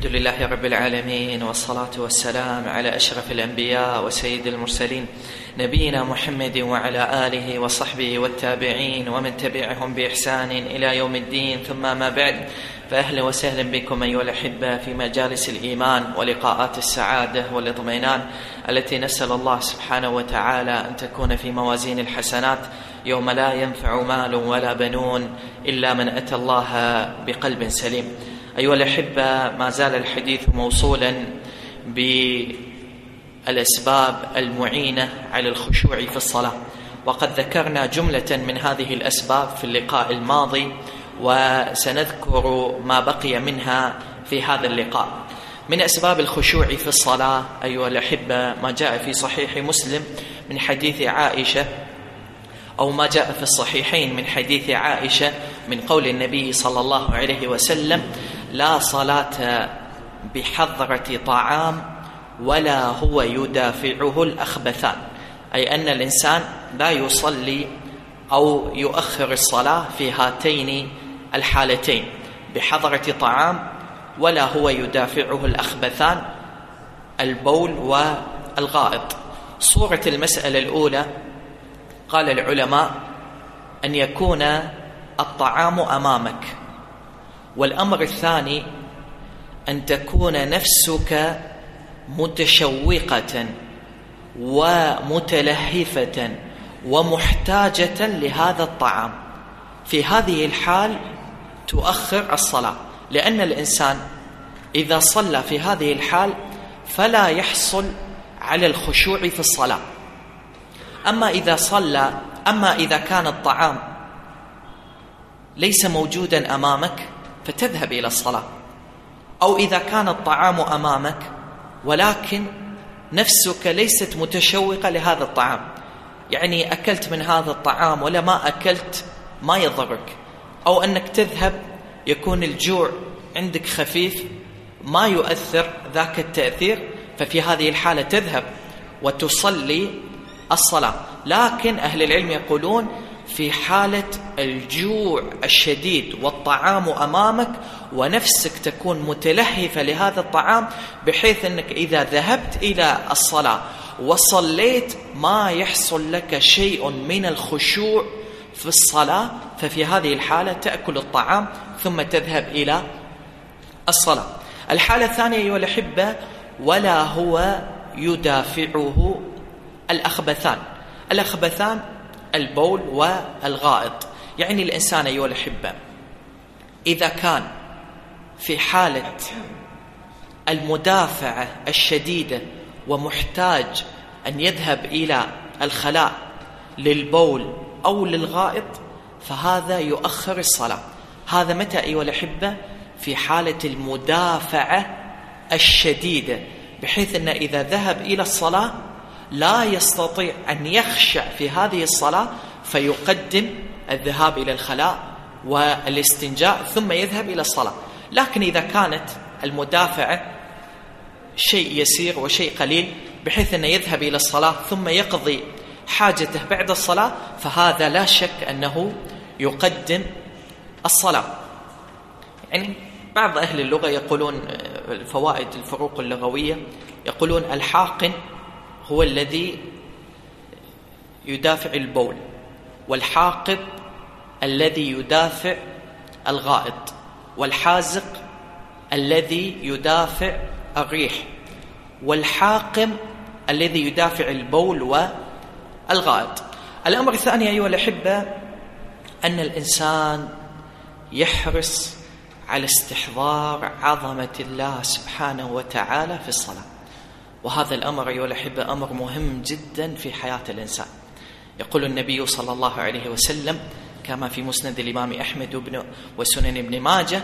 الحمد لله رب العالمين، والصلاة والسلام على أشرف الأنبياء وسيد المرسلين نبينا محمد وعلى آله وصحبه والتابعين ومن تبعهم بإحسان إلى يوم الدين. ثم ما بعد، فأهلا وسهلا بكم أيها الأحبة في مجالس الإيمان ولقاءات السعادة والاطمئنان التي نسأل الله سبحانه وتعالى أن تكون في موازين الحسنات يوم لا ينفع مال ولا بنون إلا من أتى الله بقلب سليم. أيها الأحبة، ما زال الحديث موصولا بالأسباب المعينة على الخشوع في الصلاة، وقد ذكرنا جملة من هذه الأسباب في اللقاء الماضي، وسنذكر ما بقي منها في هذا اللقاء. من أسباب الخشوع في الصلاة أيها الأحبة ما جاء في صحيح مسلم من حديث عائشة، أو ما جاء في الصحيحين من حديث عائشة من قول النبي صلى الله عليه وسلم: لا صلاة بحضرة طعام ولا هو يدافعه الأخبثان، أي أن الإنسان لا يصلي أو يؤخر الصلاة في هاتين الحالتين، بحضرة طعام ولا هو يدافعه الأخبثان، البول والغائط. صورة المسألة الأولى قال العلماء أن يكون الطعام أمامك، والأمر الثاني أن تكون نفسك متشوقة ومتلهفة ومحتاجة لهذا الطعام. في هذه الحال تؤخر الصلاة، لأن الإنسان إذا صلى في هذه الحال فلا يحصل على الخشوع في الصلاة. أما إذا كان الطعام ليس موجودا أمامك فتذهب إلى الصلاة، أو إذا كان الطعام أمامك ولكن نفسك ليست متشوقة لهذا الطعام، يعني أكلت من هذا الطعام ولا ما أكلت ما يضرك، أو أنك تذهب يكون الجوع عندك خفيف ما يؤثر ذاك التأثير، ففي هذه الحالة تذهب وتصلي الصلاة. لكن أهل العلم يقولون في حالة الجوع الشديد والطعام أمامك ونفسك تكون متلهفة لهذا الطعام، بحيث أنك إذا ذهبت إلى الصلاة وصليت ما يحصل لك شيء من الخشوع في الصلاة، ففي هذه الحالة تأكل الطعام ثم تذهب إلى الصلاة. الحالة الثانية أيها الأحبة: ولا هو يدافعه الأخبثان. الأخبثان البول والغائط، يعني الإنسان أيها الأحبة إذا كان في حالة المدافعة الشديدة ومحتاج أن يذهب إلى الخلاء للبول أو للغائط، فهذا يؤخر الصلاة. هذا متى أيها الأحبة؟ في حالة المدافعة الشديدة، بحيث أن إذا ذهب إلى الصلاة لا يستطيع أن يخشع في هذه الصلاة، فيقدم الذهاب إلى الخلاء والاستنجاء ثم يذهب إلى الصلاة. لكن إذا كانت المدافعة شيء يسير وشيء قليل بحيث أنه يذهب إلى الصلاة ثم يقضي حاجته بعد الصلاة، فهذا لا شك أنه يقدم الصلاة. يعني بعض أهل اللغة يقولون الفوائد الفروق اللغوية، يقولون الحاقن هو الذي يدافع البول، والحاقب الذي يدافع الغائط، والحازق الذي يدافع الريح، والحاقم الذي يدافع البول والغائط. الأمر الثاني أيها الأحبة أن الإنسان يحرص على استحضار عظمة الله سبحانه وتعالى في الصلاة، وهذا الأمر أيها الأحبة أمر مهم جدا في حياة الإنسان. يقول النبي صلى الله عليه وسلم كما في مسند الإمام أحمد وسنن ابن ماجه: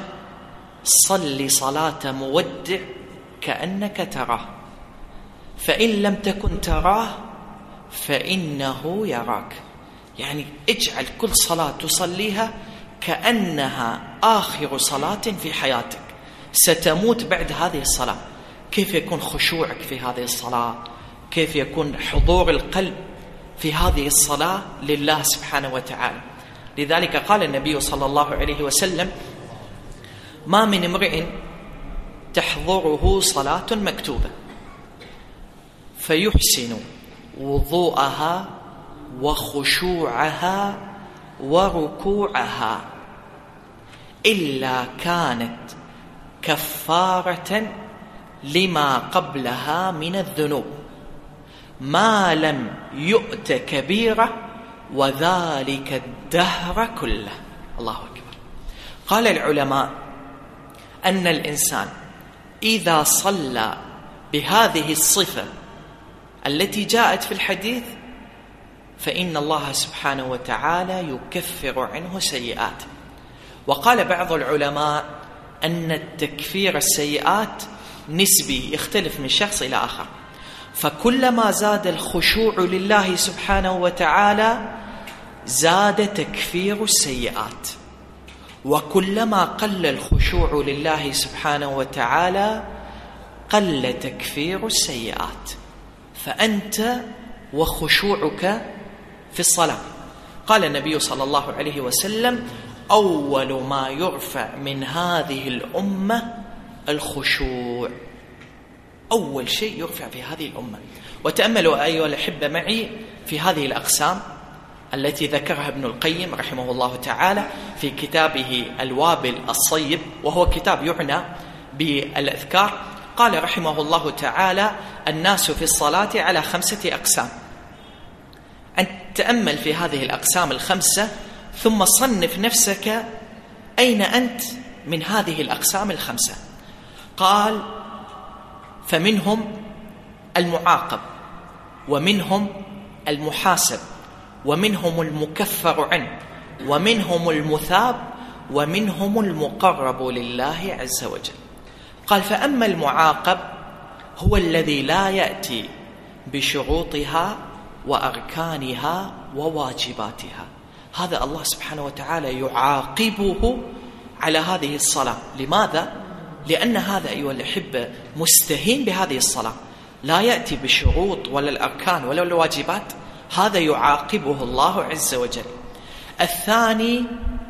صل صلاة مودع كأنك تراه، فإن لم تكن تراه فإنه يراك. يعني اجعل كل صلاة تصليها كأنها آخر صلاة في حياتك، ستموت بعد هذه الصلاة. كيف يكون خشوعك في هذه الصلاة؟ كيف يكون حضور القلب في هذه الصلاة لله سبحانه وتعالى؟ لذلك قال النبي صلى الله عليه وسلم: ما من امرئ تحضره صلاة مكتوبة فيحسن وضوءها وخشوعها وركوعها إلا كانت كفارة لما قبلها من الذنوب ما لم يؤت كبيرة وذلك الدهر كله. الله أكبر. قال العلماء أن الإنسان إذا صلى بهذه الصفة التي جاءت في الحديث فإن الله سبحانه وتعالى يكفر عنه سيئاته. وقال بعض العلماء أن التكفير السيئات نسبي يختلف من شخص إلى آخر، فكلما زاد الخشوع لله سبحانه وتعالى زاد تكفير السيئات، وكلما قل الخشوع لله سبحانه وتعالى قل تكفير السيئات. فأنت وخشوعك في الصلاة. قال النبي صلى الله عليه وسلم: أول ما يرفع من هذه الأمة الخشوع. أول شيء يرفع في هذه الأمة. وتأملوا أيها الأحبة معي في هذه الأقسام التي ذكرها ابن القيم رحمه الله تعالى في كتابه الوابل الصيب، وهو كتاب يعنى بالأذكار. قال رحمه الله تعالى: الناس في الصلاة على 5 أقسام. أن تأمل في هذه الأقسام ال5 ثم صنف نفسك أين أنت من هذه الأقسام ال5. قال: فمنهم المعاقب، ومنهم المحاسب، ومنهم المكفر عنه، ومنهم المثاب، ومنهم المقرب لله عز وجل. قال: فأما المعاقب هو الذي لا يأتي بشروطها وأركانها وواجباتها. هذا الله سبحانه وتعالى يعاقبه على هذه الصلاة. لماذا؟ لأن هذا أيها الأحبة مستهين بهذه الصلاة، لا يأتي بالشروط ولا الأركان ولا الواجبات، هذا يعاقبه الله عز وجل. الثاني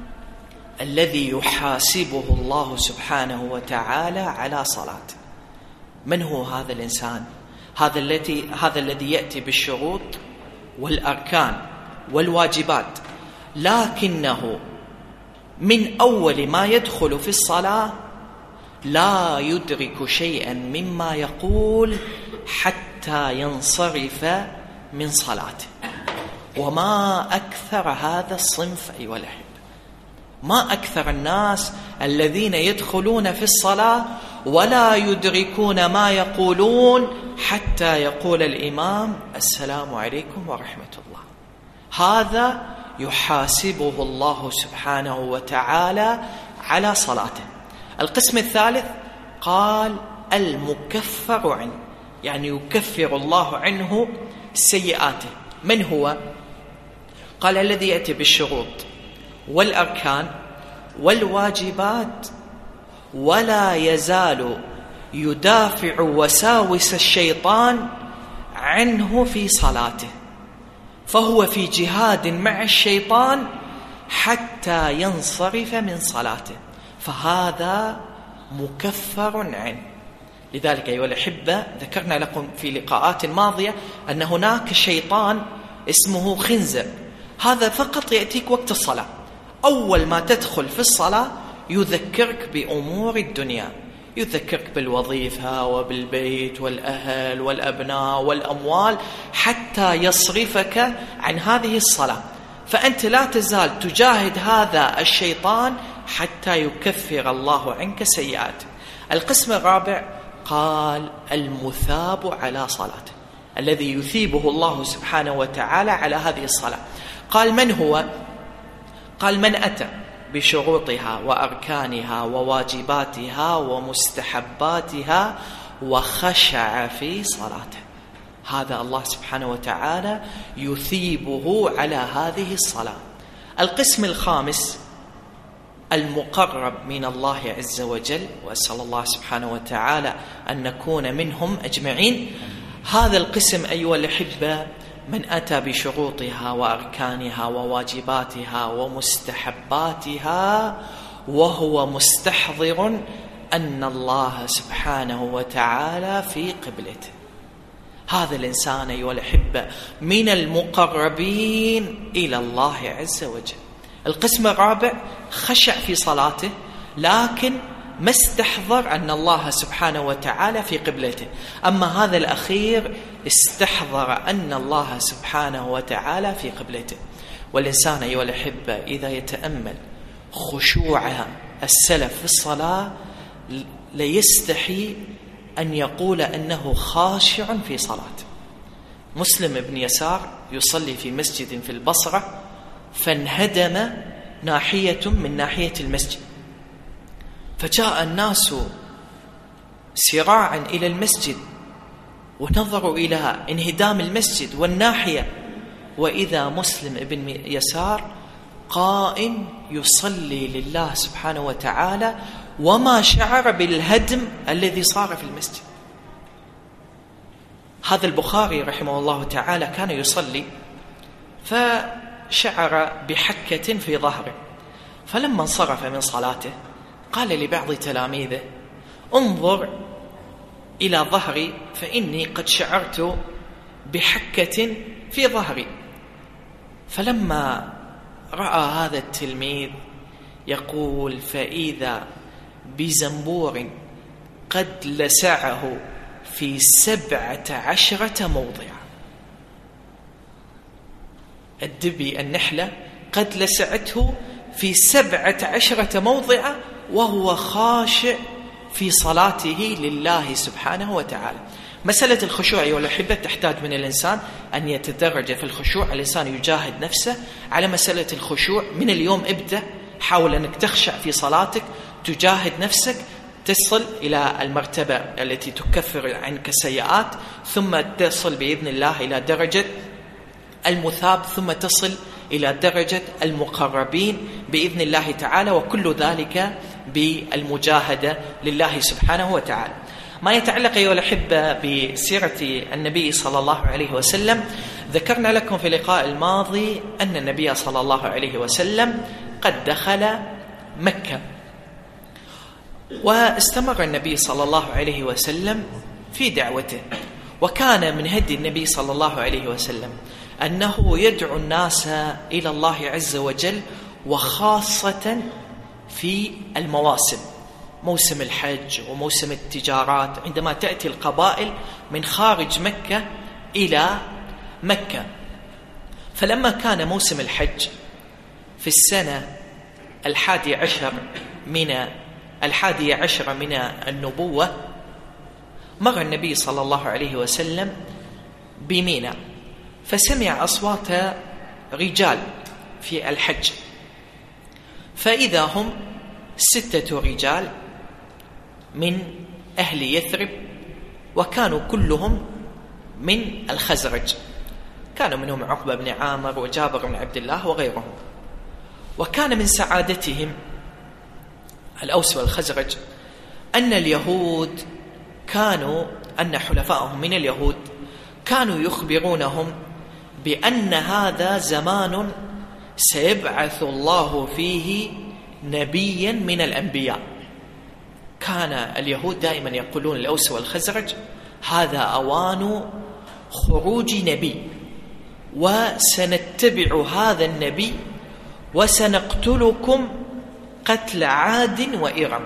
الذي يحاسبه الله سبحانه وتعالى على صلاته. من هو هذا الإنسان؟ هذا الذي يأتي بالشروط والأركان والواجبات، لكنه من أول ما يدخل في الصلاة لا يدرك شيئا مما يقول حتى ينصرف من صلاته. وما أكثر هذا الصنف أيها الأحبة، ما أكثر الناس الذين يدخلون في الصلاة ولا يدركون ما يقولون حتى يقول الإمام: السلام عليكم ورحمة الله. هذا يحاسبه الله سبحانه وتعالى على صلاته. القسم الثالث قال: المكفر عنه، يعني يكفر الله عنه سيئاته. من هو؟ قال: الذي يأتي بالشروط والأركان والواجبات ولا يزال يدافع وساوس الشيطان عنه في صلاته، فهو في جهاد مع الشيطان حتى ينصرف من صلاته، فهذا مكفر عنه. لذلك أيها الأحبة ذكرنا لكم في لقاءات ماضية أن هناك شيطان اسمه خنزب، هذا فقط يأتيك وقت الصلاة. أول ما تدخل في الصلاة يذكرك بأمور الدنيا، يذكرك بالوظيفة وبالبيت والأهل والأبناء والأموال حتى يصرفك عن هذه الصلاة. فأنت لا تزال تجاهد هذا الشيطان حتى يكفر الله عنك سيئاته. القسم الرابع قال: المثاب على صلاته، الذي يثيبه الله سبحانه وتعالى على هذه الصلاة. قال: من هو؟ قال: من أتى بشروطها وأركانها وواجباتها ومستحباتها وخشع في صلاته، هذا الله سبحانه وتعالى يثيبه على هذه الصلاة. القسم الخامس المقرب من الله عز وجل، وأسأل الله سبحانه وتعالى أن نكون منهم أجمعين. هذا القسم أيها الأحبة من أتى بشروطها وأركانها وواجباتها ومستحباتها وهو مستحضر أن الله سبحانه وتعالى في قبلته. هذا الإنسان أيها الأحبة من المقربين إلى الله عز وجل. القسم الرابع خشع في صلاته لكن ما استحضر أن الله سبحانه وتعالى في قبلته. أما هذا الأخير استحضر أن الله سبحانه وتعالى في قبلته. والإنسان أيها الأحبة إذا يتأمل خشوع السلف في الصلاة ليستحي أن يقول أنه خاشع في صلاته. مسلم بن يسار يصلي في مسجد في البصرة فانهدم ناحية من ناحية المسجد، فجاء الناس سراعا إلى المسجد ونظروا إلى انهدام المسجد والناحية، وإذا مسلم بن يسار قائم يصلي لله سبحانه وتعالى وما شعر بالهدم الذي صار في المسجد. هذا البخاري رحمه الله تعالى كان يصلي فشعر بحكة في ظهره، فلما انصرف من صلاته قال لبعض تلاميذه: انظر إلى ظهري فإني قد شعرت بحكة في ظهري. فلما رأى هذا التلميذ يقول: فإذا بزنبور قد لسعه في 17 موضعا. الدبي النحلة قد لسعته في 17 موضعا وهو خاشع في صلاته لله سبحانه وتعالى. مسألة الخشوع أيها الأحبة تحتاج من الإنسان أن يتدرج في الخشوع. الإنسان يجاهد نفسه على مسألة الخشوع. من اليوم ابدأ، حاول أنك تخشع في صلاتك، تجاهد نفسك، تصل إلى المرتبة التي تكفر عنك السيئات، ثم تصل بإذن الله إلى درجة المثاب، ثم تصل إلى درجة المقربين بإذن الله تعالى، وكل ذلك بالمجاهدة لله سبحانه وتعالى. ما يتعلق أيها الأحبة بسيرة النبي صلى الله عليه وسلم، ذكرنا لكم في اللقاء الماضي أن النبي صلى الله عليه وسلم قد دخل مكة، واستمر النبي صلى الله عليه وسلم في دعوته. وكان من هدي النبي صلى الله عليه وسلم أنه يدعو الناس إلى الله عز وجل، وخاصة في المواسم، موسم الحج وموسم التجارات، عندما تأتي القبائل من خارج مكة إلى مكة. فلما كان موسم الحج في السنة 11 من النبوة، مر النبي صلى الله عليه وسلم بميناء فسمع أصوات رجال في الحج، فإذا هم 6 رجال من أهل يثرب، وكانوا كلهم من الخزرج، كانوا منهم عقبة بن عامر وجابر بن عبد الله وغيرهم. وكان من سعادتهم الأوس والخزرج أن اليهود أن حلفائهم من اليهود كانوا يخبرونهم بأن هذا زمان سيبعث الله فيه نبيا من الأنبياء. كان اليهود دائما يقولون الأوس والخزرج: هذا أوان خروج نبي، وسنتبع هذا النبي وسنقتلكم قتل عاد وإرم.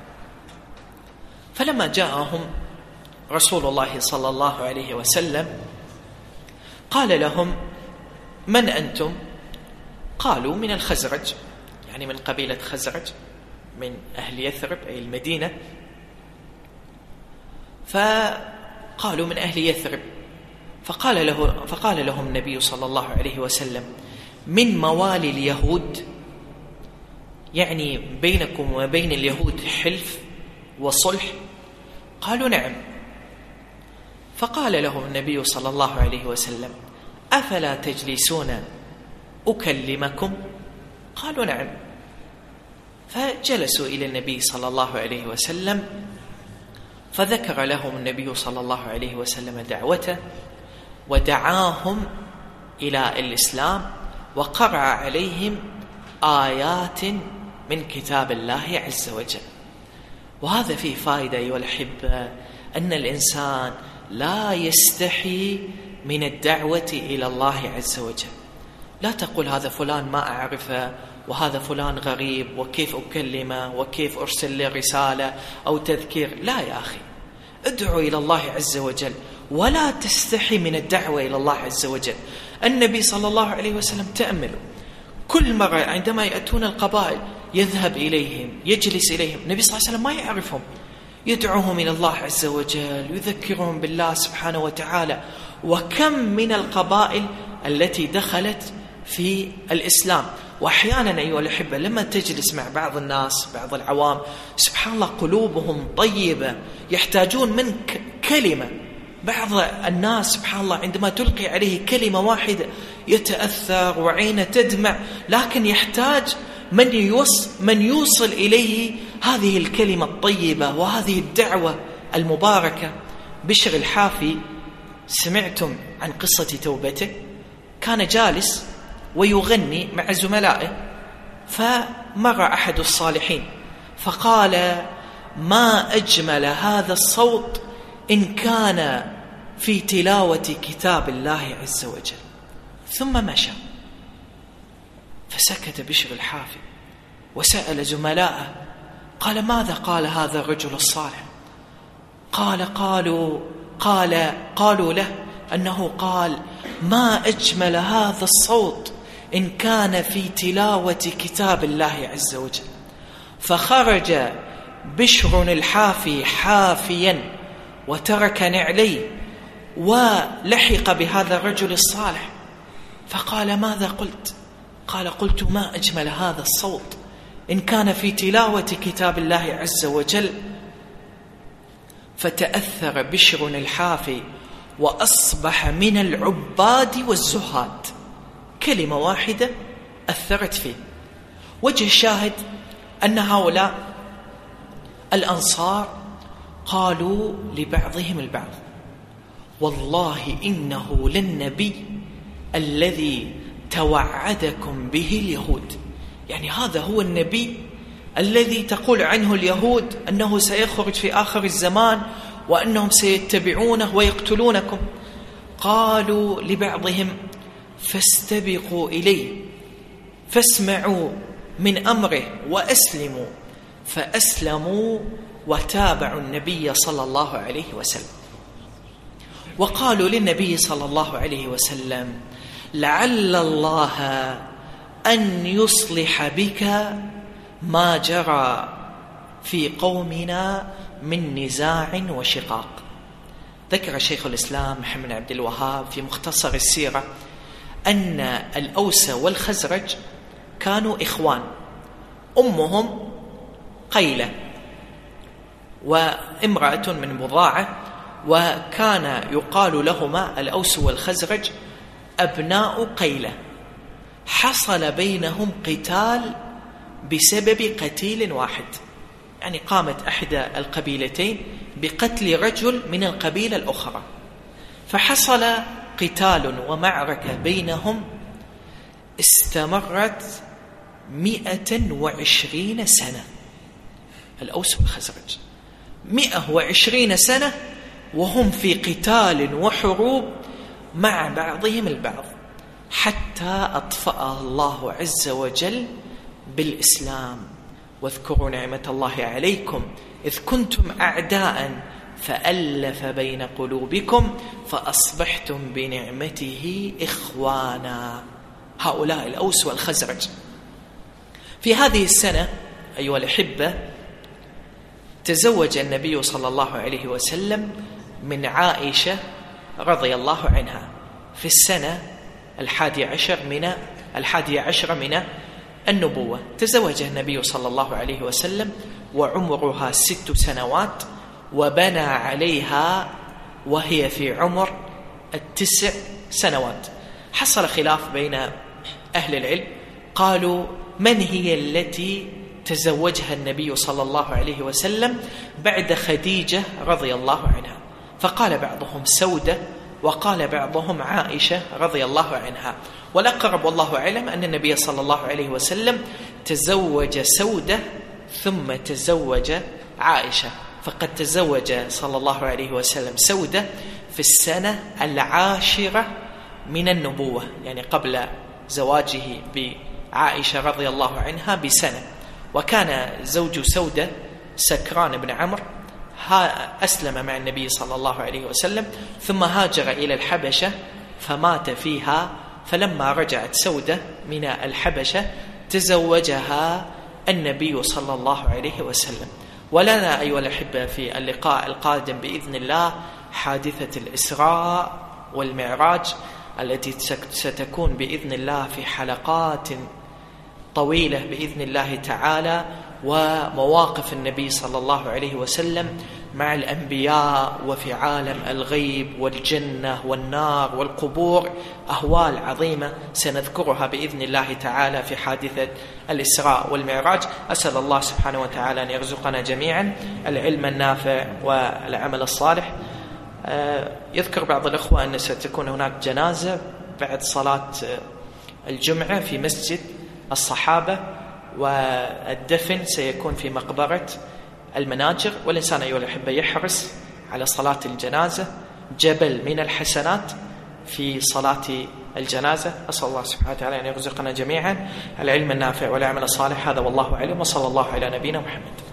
فلما جاءهم رسول الله صلى الله عليه وسلم قال لهم: من أنتم؟ قالوا: من الخزرج، يعني من قبيلة خزرج، من أهل يثرب أي المدينة. فقالوا: من أهل يثرب. فقال لهم النبي صلى الله عليه وسلم: من موالي اليهود؟ يعني بينكم وبين اليهود حلف وصلح؟ قالوا: نعم. فقال لهم النبي صلى الله عليه وسلم: أفلا تجلسون أكلمكم؟ قالوا: نعم. فجلسوا إلى النبي صلى الله عليه وسلم، فذكر لهم النبي صلى الله عليه وسلم دعوته، ودعاهم إلى الإسلام، وقرأ عليهم آيات من كتاب الله عز وجل. وهذا فيه فائدة أيها الأحبة، أن الإنسان لا يستحي من الدعوة إلى الله عز وجل. لا تقول هذا فلان ما أعرفه، وهذا فلان غريب، وكيف أكلمه، وكيف أرسل له رسالة أو تذكير. لا يا أخي، ادعو إلى الله عز وجل ولا تستحي من الدعوة إلى الله عز وجل. النبي صلى الله عليه وسلم تأمل كل مرة عندما يأتون القبائل يذهب إليهم، يجلس إليهم. النبي صلى الله عليه وسلم ما يعرفهم، يدعوهم إلى الله عز وجل، يذكرهم بالله سبحانه وتعالى. وكم من القبائل التي دخلت في الإسلام. وأحيانا أيها الأحبة لما تجلس مع بعض الناس، بعض العوام، سبحان الله قلوبهم طيبة، يحتاجون منك كلمة. بعض الناس سبحان الله عندما تلقي عليه كلمة واحدة يتأثر وعينه تدمع، لكن يحتاج من يوصل إليه هذه الكلمة الطيبة وهذه الدعوة المباركة. بشر الحافي، سمعتم عن قصة توبته؟ كان جالس ويغني مع زملائه، فمر أحد الصالحين فقال: ما أجمل هذا الصوت إن كان في تلاوة كتاب الله عز وجل. ثم مشى. فسكت بشر الحافي وسأل زملائه، قال: ماذا قال هذا الرجل الصالح؟ قالوا له أنه قال: ما أجمل هذا الصوت إن كان في تلاوة كتاب الله عز وجل. فخرج بشر الحافي حافيا وترك نعليه ولحق بهذا الرجل الصالح، فقال: ماذا قلت؟ قال: قلت ما أجمل هذا الصوت إن كان في تلاوة كتاب الله عز وجل. فتأثر بشر الحافي وأصبح من العباد والزهاد. كلمة واحدة أثرت فيه. وجه الشاهد أن هؤلاء الأنصار قالوا لبعضهم البعض: والله إنه للنبي الذي توعدكم به اليهود. يعني هذا هو النبي الذي تقول عنه اليهود أنه سيخرج في آخر الزمان وأنهم سيتبعونه ويقتلونكم. قالوا لبعضهم: فاستبقوا إليه فاسمعوا من أمره وأسلموا. فأسلموا وتابعوا النبي صلى الله عليه وسلم. وقالوا للنبي صلى الله عليه وسلم: لعل الله أن يصلح بك ما جرى في قومنا من نزاع وشقاق. ذكر شيخ الإسلام محمد بن عبد الوهاب في مختصر السيرة أن الأوس والخزرج كانوا إخوان، أمهم قيلة وامرأة من بضاعة، وكان يقال لهما الأوس والخزرج أبناء قيلة. حصل بينهم قتال بسبب قتيل واحد، يعني قامت إحدى القبيلتين بقتل رجل من القبيلة الأخرى، فحصل قتال ومعركة بينهم استمرت 120 سنة. الأوس والخزرج 120 سنة وهم في قتال وحروب مع بعضهم البعض، حتى أطفأها الله عز وجل بالإسلام. واذكروا نعمة الله عليكم إذ كنتم أعداء فألف بين قلوبكم فأصبحتم بنعمته إخوانا. هؤلاء الأوس والخزرج. في هذه السنة أيها الأحبة تزوج النبي صلى الله عليه وسلم من عائشة رضي الله عنها في السنة 11 من النبوة. تزوج النبي صلى الله عليه وسلم وعمرها 6 سنوات، وبنى عليها وهي في عمر 9 سنوات. حصل خلاف بين أهل العلم، قالوا: من هي التي تزوجها النبي صلى الله عليه وسلم بعد خديجة رضي الله عنها؟ فقال بعضهم سودة، وقال بعضهم عائشة رضي الله عنها. والأقرب والله أعلم أن النبي صلى الله عليه وسلم تزوج سودة ثم تزوج عائشة، فقد تزوج صلى الله عليه وسلم سودة في السنة 10 من النبوة، يعني قبل زواجه بعائشة رضي الله عنها بسنة. وكان زوج سودة سكران بن عمرو أسلم مع النبي صلى الله عليه وسلم، ثم هاجر إلى الحبشة فمات فيها. فلما رجعت سودة من الحبشة تزوجها النبي صلى الله عليه وسلم. ولنا أيها الأحبة في اللقاء القادم بإذن الله حادثة الإسراء والمعراج التي ستكون بإذن الله في حلقات طويلة بإذن الله تعالى، ومواقف النبي صلى الله عليه وسلم مع الأنبياء وفي عالم الغيب والجنة والنار والقبور، أهوال عظيمة سنذكرها بإذن الله تعالى في حادثة الإسراء والمعراج. أسأل الله سبحانه وتعالى أن يرزقنا جميعا العلم النافع والعمل الصالح. يذكر بعض الأخوة أن ستكون هناك جنازة بعد صلاة الجمعة في مسجد الصحابة، والدفن سيكون في مقبرة المناجر. والإنسان أيها الأحبة يحرص على صلاة الجنازة، جبل من الحسنات في صلاة الجنازة. أسأل الله سبحانه وتعالى أن يرزقنا جميعا العلم النافع والعمل الصالح. هذا والله أعلم، وصلى الله على نبينا محمد.